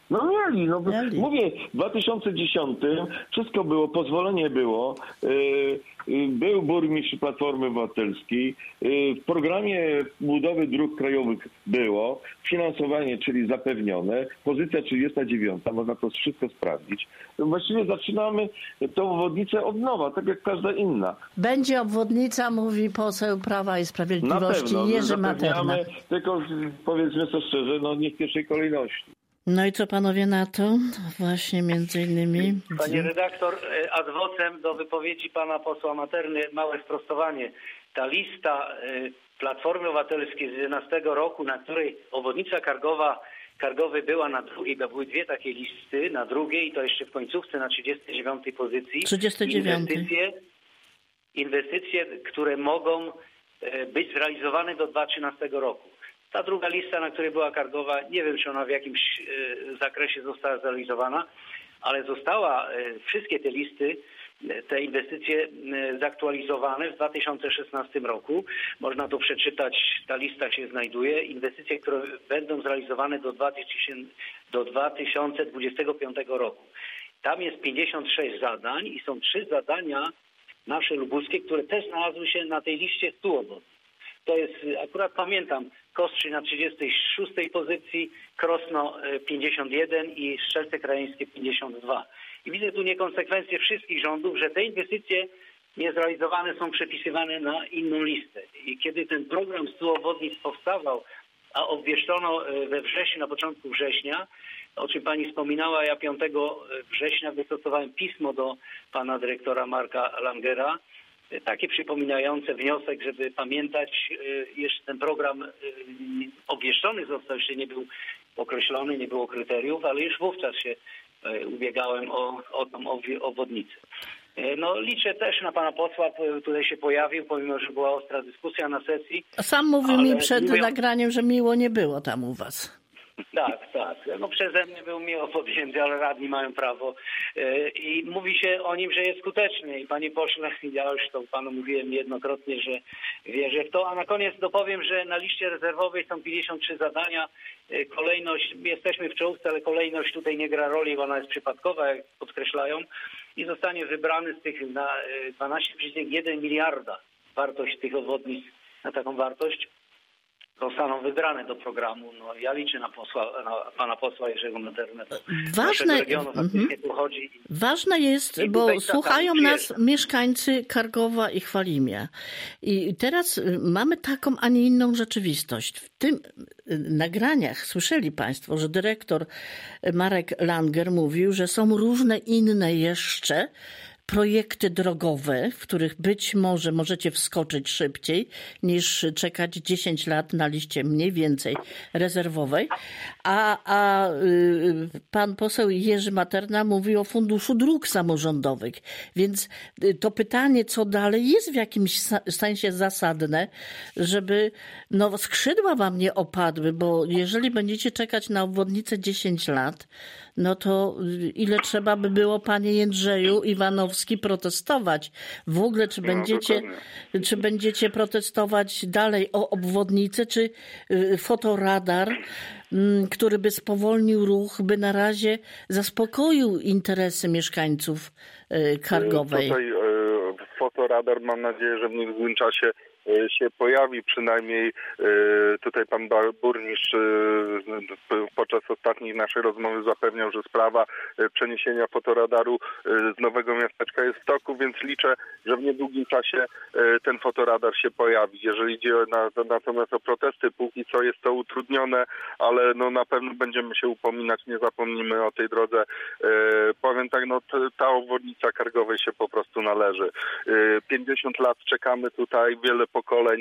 No mieli, no mieli. Mówię, w dwa tysiące dziesiątym wszystko było, pozwolenie było, yy, yy, był burmistrz Platformy Obywatelskiej, yy, w programie budowy dróg krajowych było, finansowanie, czyli zapewnione, pozycja trzydziesta dziewiąta, można to wszystko sprawdzić. Właściwie zaczynamy tę obwodnicę od nowa, tak jak każda inna. Będzie obwodnica, mówi poseł Prawa i Sprawiedliwości Na pewno, Jerzy Materna. Tylko powiedzmy to szczerze, no nie w pierwszej kolejności. No i co panowie na to? Właśnie między innymi... Panie redaktor, ad vocem do wypowiedzi pana posła Materny małe sprostowanie. Ta lista Platformy Obywatelskiej z jedenastego roku, na której obwodnica Kargowa, Kargowy była na drugiej, bo były dwie takie listy, na drugiej i to jeszcze w końcówce na trzydziestej dziewiątej pozycji. trzydziestej dziewiątej. Inwestycje, inwestycje, które mogą być zrealizowane do dwa tysiące trzynastego roku. Ta druga lista, na której była Kargowa, nie wiem, czy ona w jakimś zakresie została zrealizowana, ale została, wszystkie te listy, te inwestycje zaktualizowane w dwa tysiące szesnastym roku. Można to przeczytać, ta lista się znajduje. Inwestycje, które będą zrealizowane do dwa tysiące dwudziestego piątego roku. Tam jest pięćdziesiąt sześć zadań i są trzy zadania nasze lubuskie, które też znalazły się na tej liście stu obwodnic. To jest, akurat pamiętam, Kostrzyn na trzydziestej szóstej pozycji, Krosno pięćdziesiąt jeden i Strzelce Krajeńskie pięćdziesiąt dwa. I widzę tu niekonsekwencje wszystkich rządów, że te inwestycje niezrealizowane są przepisywane na inną listę. I kiedy ten program stu obwodnic powstawał, a obwieszczono we wrześniu, na początku września, o czym pani wspominała, ja piątego września wystosowałem pismo do pana dyrektora Marka Langera, takie przypominające wniosek, żeby pamiętać, jeszcze ten program obwieszczony został, jeszcze nie był określony, nie było kryteriów, ale już wówczas się ubiegałem o, o tą obwodnicę. No liczę też na pana posła, tutaj się pojawił, pomimo że była ostra dyskusja na sesji. Sam mówił mi przed mówią... nagraniem, że miło nie było tam u was. Tak, tak. No przeze mnie był miło podjęty, ale radni mają prawo. I mówi się o nim, że jest skuteczny. I panie pośle, ja już to panu mówiłem niejednokrotnie, że wierzę w to. A na koniec dopowiem, że na liście rezerwowej są pięćdziesiąt trzy zadania. Kolejność, jesteśmy w czołówce, ale kolejność tutaj nie gra roli, bo ona jest przypadkowa, jak podkreślają. I zostanie wybrany z tych na dwanaście przecinek jeden miliarda wartość tych obwodnic, na taką wartość. Zostaną wybrane do programu. No, ja liczę na, posła, na pana posła Jerzego Maternę. Ważne, tu chodzi. Ważne jest, I bo słuchają nas mieszkańcy Kargowa i Chwalimia. I teraz mamy taką, a nie inną rzeczywistość. W tym nagraniach słyszeli państwo, że dyrektor Marek Langer mówił, że są różne inne jeszcze projekty drogowe, w których być może możecie wskoczyć szybciej niż czekać dziesięć lat na liście mniej więcej rezerwowej. A, a y, pan poseł Jerzy Materna mówi o Funduszu Dróg Samorządowych. Więc to pytanie, co dalej, jest w jakimś sensie zasadne, żeby no, skrzydła wam nie opadły, bo jeżeli będziecie czekać na obwodnicę dziesięć lat, no to ile trzeba by było, panie Jędrzeju Iwanowski, protestować? W ogóle, czy będziecie, no, czy będziecie protestować dalej o obwodnicę, czy fotoradar, który by spowolnił ruch, by na razie zaspokoił interesy mieszkańców Kargowej? Tutaj fotoradar, mam nadzieję, że w niezłym czasie się pojawi, przynajmniej tutaj pan burmistrz podczas ostatniej naszej rozmowy zapewniał, że sprawa przeniesienia fotoradaru z Nowego Miasteczka jest w toku, więc liczę, że w niedługim czasie ten fotoradar się pojawi. Jeżeli idzie na, natomiast o protesty, póki co jest to utrudnione, ale no na pewno będziemy się upominać, nie zapomnimy o tej drodze. Powiem tak, no ta obwodnica Kargowej się po prostu należy. pięćdziesiąt lat czekamy tutaj, wiele pokoleń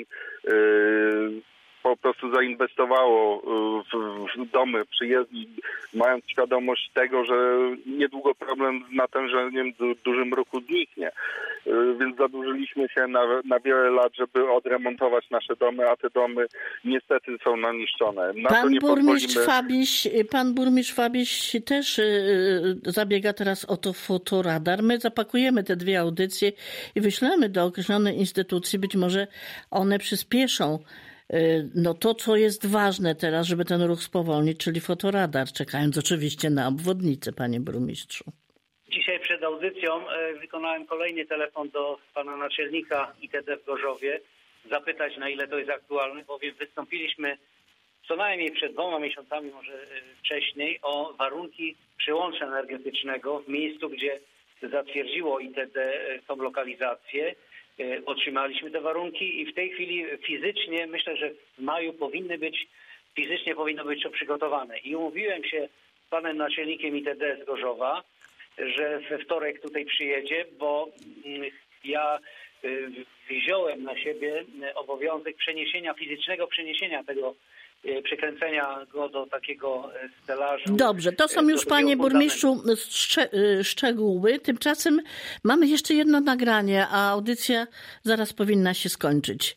yy, po prostu zainwestowało w, w domy przyjezdni, mając świadomość tego, że niedługo problem z natężeniem du, dużym ruchu zniknie. Yy, więc zadłużyliśmy się na, na wiele lat, żeby odremontować nasze domy, a te domy niestety są naniszczone. Na pan, to nie burmistrz pozwolimy... Fabiś, pan burmistrz Fabiś też yy, zabiega teraz o to fotoradar. My zapakujemy te dwie audycje i wyślemy do określonej instytucji. Być może one przyspieszą no to, co jest ważne teraz, żeby ten ruch spowolnić, czyli fotoradar, czekając oczywiście na obwodnicę, panie burmistrzu. Dzisiaj przed audycją wykonałem kolejny telefon do pana naczelnika I T D w Gorzowie, zapytać, na ile to jest aktualne, bowiem wystąpiliśmy co najmniej przed dwoma miesiącami, może wcześniej, o warunki przyłącza energetycznego w miejscu, gdzie zatwierdziło I T D tą lokalizację. Otrzymaliśmy te warunki i w tej chwili fizycznie, myślę, że w maju powinny być, fizycznie powinno być to przygotowane. I umówiłem się z panem naczelnikiem I T D z Gorzowa, że we wtorek tutaj przyjedzie, bo ja wziąłem na siebie obowiązek przeniesienia, fizycznego przeniesienia tego, przekręcenia go do takiego stelażu. Dobrze, to są już, panie burmistrzu, szcze- szczegóły. Tymczasem mamy jeszcze jedno nagranie, a audycja zaraz powinna się skończyć.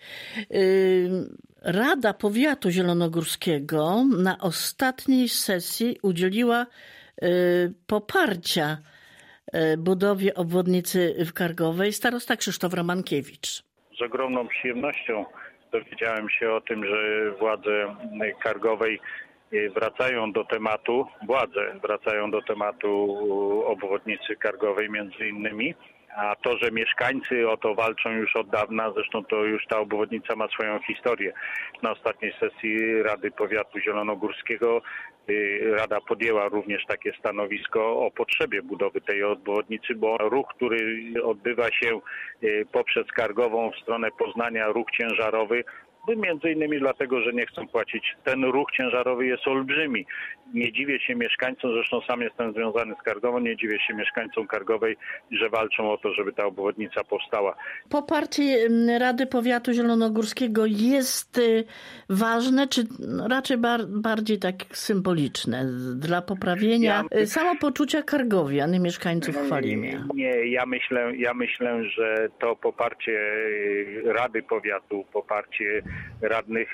Rada Powiatu Zielonogórskiego na ostatniej sesji udzieliła poparcia budowie obwodnicy w Kargowej starosta Krzysztof Romankiewicz. Z ogromną przyjemnością dowiedziałem się o tym, że władze Kargowej wracają do tematu, władze wracają do tematu obwodnicy Kargowej między innymi, a to, że mieszkańcy o to walczą już od dawna, zresztą to już ta obwodnica ma swoją historię. Na ostatniej sesji Rady Powiatu Zielonogórskiego Rada podjęła również takie stanowisko o potrzebie budowy tej obwodnicy, bo ruch, który odbywa się poprzez Kargową w stronę Poznania, ruch ciężarowy, między innymi dlatego, że nie chcą płacić. Ten ruch ciężarowy jest olbrzymi. Nie dziwię się mieszkańcom, zresztą sam jestem związany z Kargową, nie dziwię się mieszkańcom Kargowej, że walczą o to, żeby ta obwodnica powstała. Poparcie Rady Powiatu Zielonogórskiego jest ważne, czy raczej bar- bardziej tak symboliczne dla poprawienia ja... samopoczucia kargowian i mieszkańców Chwalimia? Nie, ja myślę, ja myślę, że to poparcie Rady Powiatu, poparcie radnych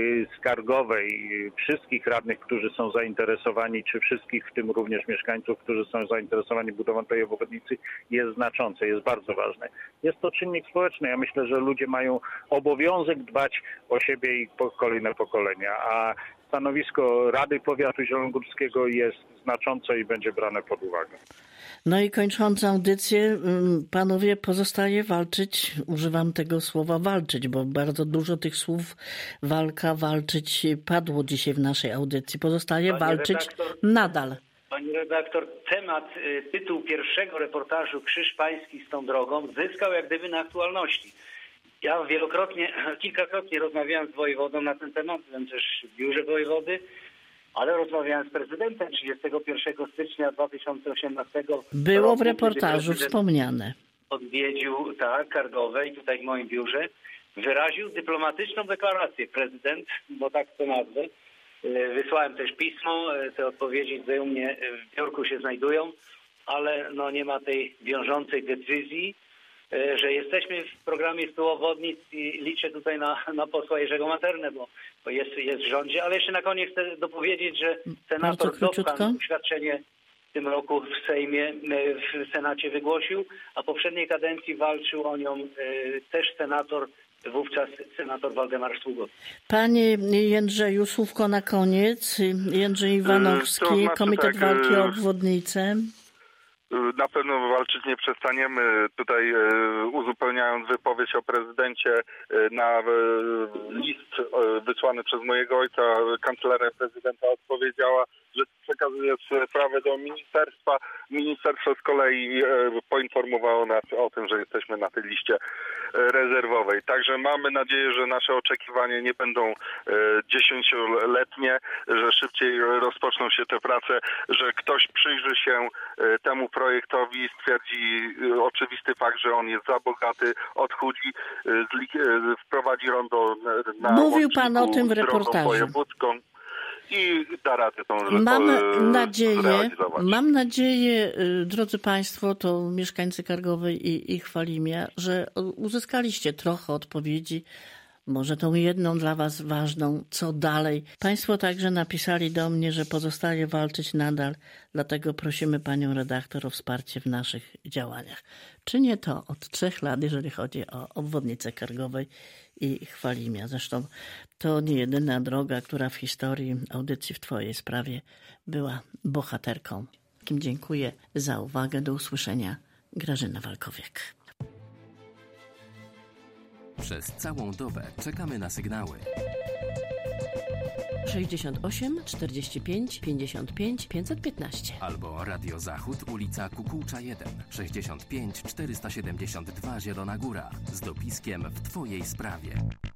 z Kargowej, wszystkich radnych, którzy są zainteresowani, czy wszystkich, w tym również mieszkańców, którzy są zainteresowani budową tej obwodnicy, jest znaczące, jest bardzo ważne. Jest to czynnik społeczny. Ja myślę, że ludzie mają obowiązek dbać o siebie i po kolejne pokolenia, a stanowisko Rady Powiatu Zielonogórskiego jest znaczące i będzie brane pod uwagę. No i kończąc audycję, panowie, pozostaje walczyć, używam tego słowa walczyć, bo bardzo dużo tych słów walka, walczyć padło dzisiaj w naszej audycji. Pozostaje Pani walczyć redaktor, nadal. Pani redaktor, temat, tytuł pierwszego reportażu Krzyż Pański z tą drogą zyskał jak gdyby na aktualności. Ja wielokrotnie, kilkakrotnie rozmawiałem z wojewodą na ten temat, byłem też w biurze wojewody, ale rozmawiałem z prezydentem trzydziestego pierwszego stycznia dwa tysiące osiemnastego Było roku, w reportażu wspomniane. Odwiedził tak, Kargowe i tutaj w moim biurze. Wyraził dyplomatyczną deklarację prezydent, bo tak to nazwę. Wysłałem też pismo, te odpowiedzi tutaj u mnie w biurku się znajdują, ale no nie ma tej wiążącej decyzji, że jesteśmy w programie stu obwodnic i liczę tutaj na, na posła Jerzego Maternę, bo, bo jest, jest w rządzie. Ale jeszcze na koniec chcę dopowiedzieć, że senator Dobkan oświadczenie w tym roku w Sejmie, w Senacie wygłosił, a w poprzedniej kadencji walczył o nią też senator, wówczas senator Waldemar Sługocki. Panie Jędrzeju, słówko na koniec. Jędrzej Iwanowski, to znaczy, Komitet tak, Walki o Obwodnicę. Na pewno walczyć nie przestaniemy. Tutaj uzupełniając wypowiedź o prezydencie, na list wysłany przez mojego ojca kancelaria prezydenta odpowiedziała, że przekazuje sprawę do ministerstwa. Ministerstwo z kolei poinformowało nas o tym, że jesteśmy na tej liście rezerwowej. Także mamy nadzieję, że nasze oczekiwania nie będą dziesięcioletnie, że szybciej rozpoczną się te prace, że ktoś przyjrzy się temu projektowi, stwierdzi oczywisty fakt, że on jest za bogaty, odchudzi, wprowadzi rondo na Mówił pan o tym w reportażu. I da radę tą mam nadzieję, mam nadzieję, drodzy Państwo, to mieszkańcy Kargowej i, i Chwalimia, że uzyskaliście trochę odpowiedzi może tą jedną dla Was ważną, co dalej. Państwo także napisali do mnie, że pozostaje walczyć nadal, dlatego prosimy Panią redaktor o wsparcie w naszych działaniach. Czynię to od trzech lat, jeżeli chodzi o obwodnicę Kargowej i Chwalimia. Zresztą to nie jedyna droga, która w historii audycji w Twojej sprawie była bohaterką. Kim dziękuję za uwagę. Do usłyszenia. Grażyna Walkowiek. Przez całą dobę czekamy na sygnały. sześćdziesiąt osiem czterdzieści pięć pięćdziesiąt pięć pięćset piętnaście. Albo Radio Zachód, ulica Kukułcza jeden, sześćdziesiąt pięć czterysta siedemdziesiąt dwa Zielona Góra z dopiskiem w Twojej sprawie.